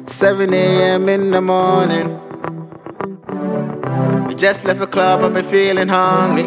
7 a.m. in the morning. We just left a club and we're feeling hungry.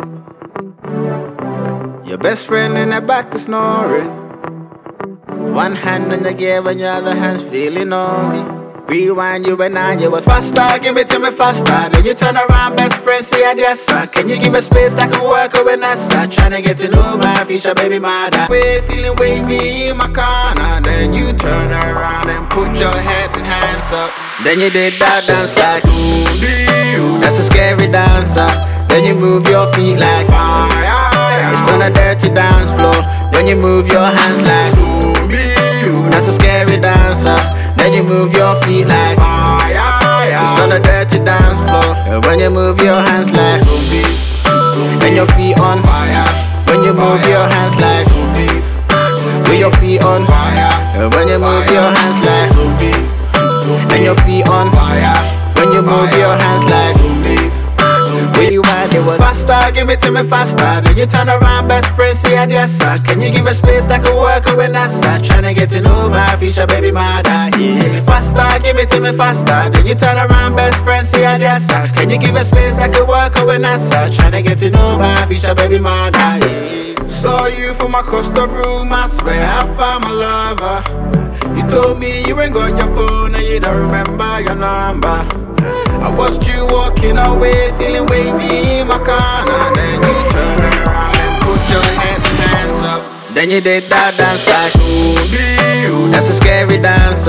Your best friend in the back is snoring. One hand on the gear and your other hand's feeling on me. Rewind, you and I, you was faster, give it to me faster. Then you turn around, best friend, say yes sir. Can you give me space that can work when I start trying to get to know my future baby mother? We're feeling wavy in my corner. Then you turn around and put your head and hands up. Then you did that dance like ooh, that's a scary dancer. Then you move your feet like fire. It's on a dirty dance floor. Then you move your hands like ooh, that's a scary dancer. Then you move your feet like fire. It's on a dirty dance floor. And when you move your hands like and your feet on fire. When you move your hands like with your feet on fire. And when you move your hands like and your feet on fire. When you move your hands like where you at, it was faster, give it to me faster. Then you turn around, best friend, say yes sir. Can you give me space that can work when I start trying to get to know my future baby mother? Yeah. Faster, give it to me faster. Then you turn around, best friend, say yes sir. Can you give me space that can work when I start trying to get to know my future baby mother? Yeah. Saw you from across the room, I swear I found my lover. You told me you ain't got your phone and you don't remember your number. I watched you walking away, feeling wavy in my corner. Then you turn around and put your head and hands up. Then you did that dance like ooh, that's a scary dance.